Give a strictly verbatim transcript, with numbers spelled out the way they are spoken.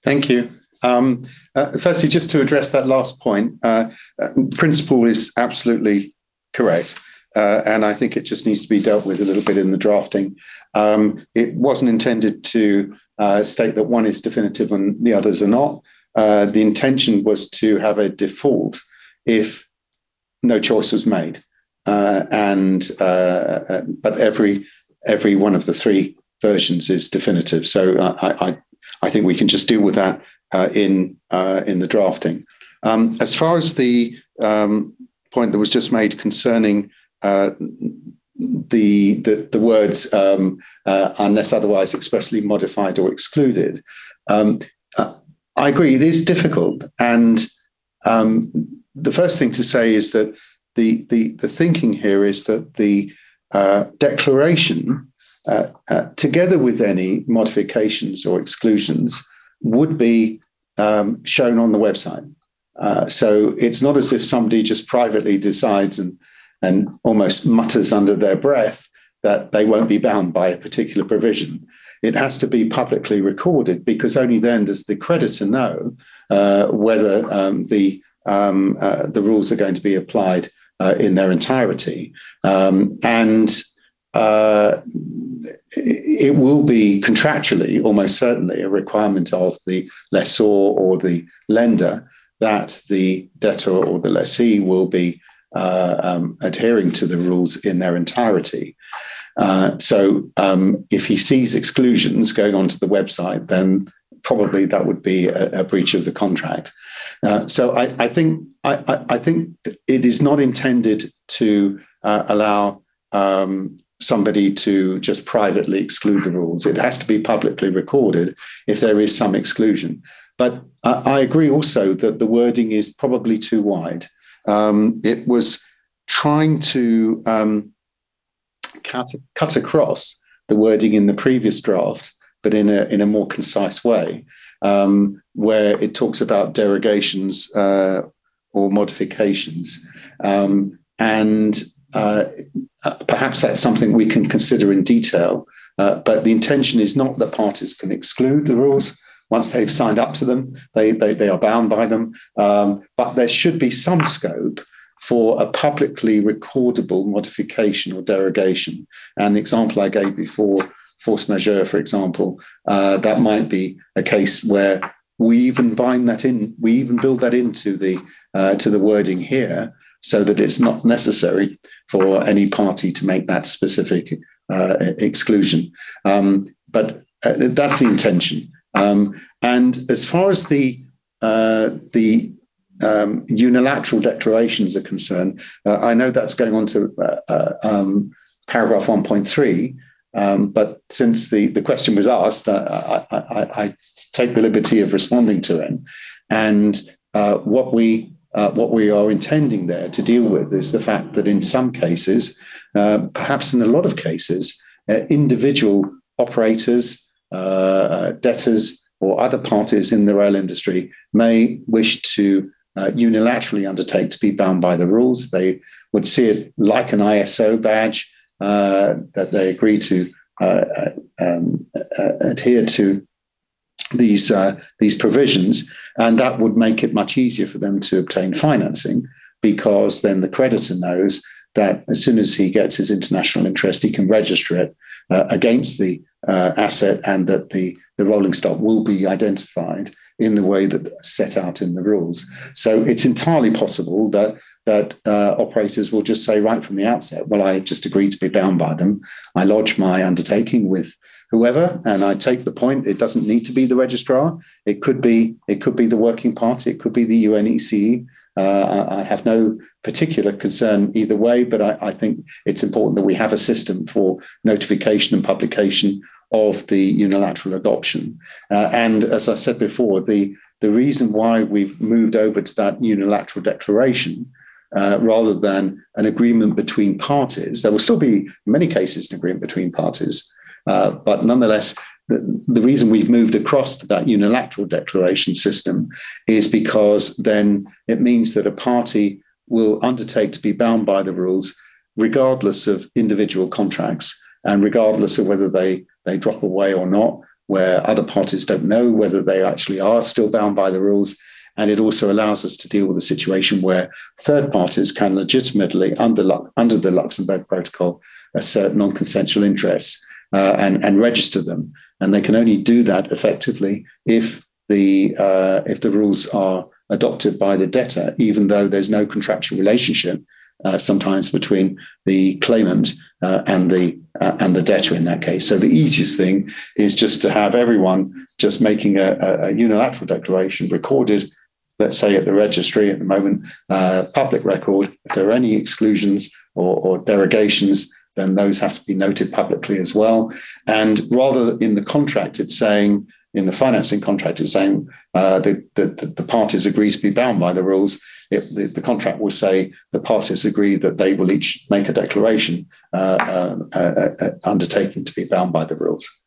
Thank you. Um, uh, firstly, just to address that last point, uh, uh, principle is absolutely correct. Uh, and I think it just needs to be dealt with a little bit in the drafting. Um, it wasn't intended to uh, state that one is definitive and the others are not. Uh, the intention was to have a default if no choice was made. Uh, and uh, uh, but every every one of the three versions is definitive. So I, I I think we can just deal with that uh, in uh, in the drafting. Um, as far as the um, point that was just made concerning uh, the, the the words um, uh, unless otherwise expressly modified or excluded, um, uh, I agree it is difficult. And um, the first thing to say is that the the the thinking here is that the uh, declaration uh, uh, together with any modifications or exclusions, would be um, shown on the website. Uh, so it's not as if somebody just privately decides and, and almost mutters under their breath that they won't be bound by a particular provision. It has to be publicly recorded, because only then does the creditor know uh, whether um, the um, uh, the rules are going to be applied uh, in their entirety. Um, and uh, it will be contractually, almost certainly, a requirement of the lessor or the lender that the debtor or the lessee will be uh, um, adhering to the rules in their entirety. Uh, so um, if he sees exclusions going onto the website, then probably that would be a, a breach of the contract. Uh, so I, I think I, I, think it is not intended to uh, allow um, somebody to just privately exclude the rules. It has to be publicly recorded if there is some exclusion. But I, I agree also that the wording is probably too wide. Um, it was trying to um, cut, cut across the wording in the previous draft, but in a in a more concise way, um, where it talks about derogations uh, or modifications, um, and uh, perhaps that's something we can consider in detail. Uh, but the intention is not that parties can exclude the rules. Once they've signed up to them, they they, they are bound by them. Um, but there should be some scope for a publicly recordable modification or derogation. And the example I gave before, force majeure, for example, uh, that might be a case where we even bind that in, we even build that into the uh, to the wording here, so that it's not necessary for any party to make that specific uh, exclusion. Um, but uh, that's the intention. Um, and as far as the uh, the um, unilateral declarations are concerned, uh, I know that's going on to uh, uh, um, paragraph one point three, um, but since the, the question was asked, uh, I, I, I take the liberty of responding to it. And uh, what we uh, what we are intending there to deal with is the fact that in some cases, uh, perhaps in a lot of cases, uh, individual operators, uh, debtors, or other parties in the rail industry may wish to uh, unilaterally undertake to be bound by the rules. They would see it like an I S O badge uh, that they agree to uh, um, uh, adhere to these uh, these provisions, and that would make it much easier for them to obtain financing, because then the creditor knows that as soon as he gets his international interest, he can register it uh, against the uh, asset, and that the the rolling stock will be identified in the way that set out in the rules. So it's entirely possible that that uh, operators will just say right from the outset, well, I just agreed to be bound by them. I lodge my undertaking with whoever, and I take the point. It doesn't need to be the registrar. It could be it could be the working party. It could be the U N E C E. Uh, I have no particular concern either way, but I, I think it's important that we have a system for notification and publication of the unilateral adoption. Uh, and as I said before, the the reason why we've moved over to that unilateral declaration uh, rather than an agreement between parties, there will still be in many cases an agreement between parties. Uh, but nonetheless, the, the reason we've moved across to that unilateral declaration system is because then it means that a party will undertake to be bound by the rules regardless of individual contracts and regardless of whether they, they drop away or not, where other parties don't know whether they actually are still bound by the rules. And it also allows us to deal with a situation where third parties can legitimately, under, under the Luxembourg Protocol, assert non-consensual interests uh, and, and register them. And they can only do that effectively if the uh, if the rules are adopted by the debtor, even though there's no contractual relationship uh, sometimes between the claimant uh, and the uh, and the debtor in that case. So the easiest thing is just to have everyone just making a, a unilateral declaration recorded, let's say at the registry at the moment, uh, public record. If there are any exclusions or, or derogations, then those have to be noted publicly as well. And rather in the contract, it's saying, in the financing contract, it's saying uh, the, the, the parties agree to be bound by the rules. It, the, the contract will say the parties agree that they will each make a declaration uh, uh, uh, uh, undertaking to be bound by the rules.